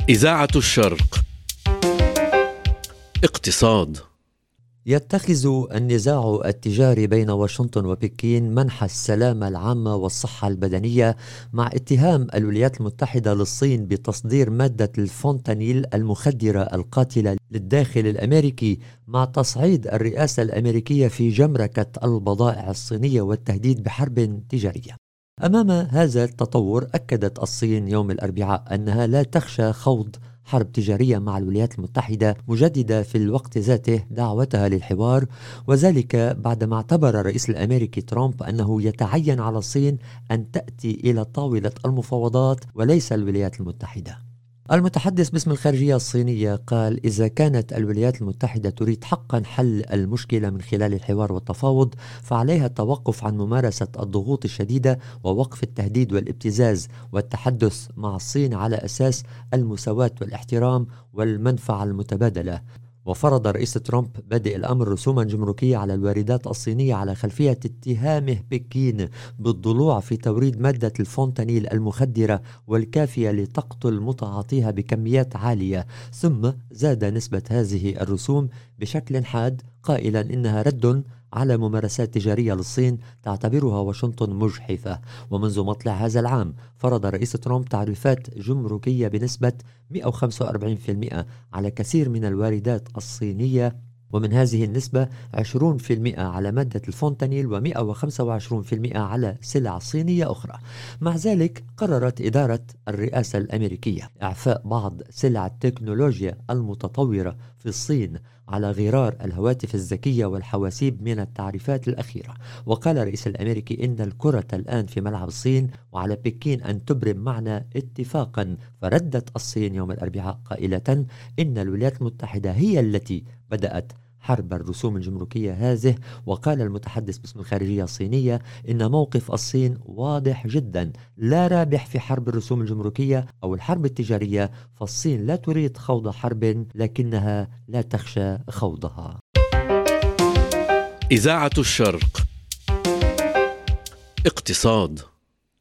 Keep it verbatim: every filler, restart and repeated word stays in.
إذاعة الشرق. اقتصاد. يتخذ النزاع التجاري بين واشنطن وبكين منح السلامة العامة والصحة البدنية مع اتهام الولايات المتحدة للصين بتصدير مادة الفونتانيل المخدرة القاتلة للداخل الأمريكي، مع تصعيد الرئاسة الأمريكية في جمركة البضائع الصينية والتهديد بحرب تجارية. أمام هذا التطور، أكدت الصين يوم الأربعاء أنها لا تخشى خوض حرب تجارية مع الولايات المتحدة، مجددة في الوقت ذاته دعوتها للحوار، وذلك بعدما اعتبر الرئيس الأمريكي ترامب أنه يتعين على الصين أن تأتي إلى طاولة المفاوضات وليس الولايات المتحدة. المتحدث باسم الخارجية الصينية قال: إذا كانت الولايات المتحدة تريد حقا حل المشكلة من خلال الحوار والتفاوض، فعليها التوقف عن ممارسة الضغوط الشديدة ووقف التهديد والابتزاز، والتحدث مع الصين على أساس المساواة والاحترام والمنفعة المتبادلة. وفرض الرئيس ترامب بادئ الأمر رسوما جمركية على الواردات الصينية على خلفية اتهامه بكين بالضلوع في توريد مادة الفونتانيل المخدرة والكافية لتقتل متعاطيها بكميات عالية، ثم زاد نسبة هذه الرسوم بشكل حاد، قائلا إنها رد على ممارسات تجارية للصين تعتبرها واشنطن مجحفة. ومنذ مطلع هذا العام فرض الرئيس ترامب تعريفات جمركية بنسبة مئة وخمسة وأربعين بالمئة على كثير من الواردات الصينية، ومن هذه النسبة عشرين بالمئة على مادة الفونتانيل ومئة وخمسة وعشرين بالمئة على سلع صينية أخرى. مع ذلك قررت إدارة الرئاسة الأمريكية إعفاء بعض سلع التكنولوجيا المتطورة في الصين على غرار الهواتف الذكية والحواسيب من التعريفات الأخيرة. وقال الرئيس الأمريكي إن الكرة الآن في ملعب الصين، وعلى بكين أن تبرم معنا اتفاقا. فردت الصين يوم الأربعاء قائلة إن الولايات المتحدة هي التي بدأت حرب الرسوم الجمركية هذه. وقال المتحدث باسم الخارجية الصينية إن موقف الصين واضح جدا: لا رابح في حرب الرسوم الجمركية أو الحرب التجارية، فالصين لا تريد خوض حرب لكنها لا تخشى خوضها. إذاعة الشرق. اقتصاد.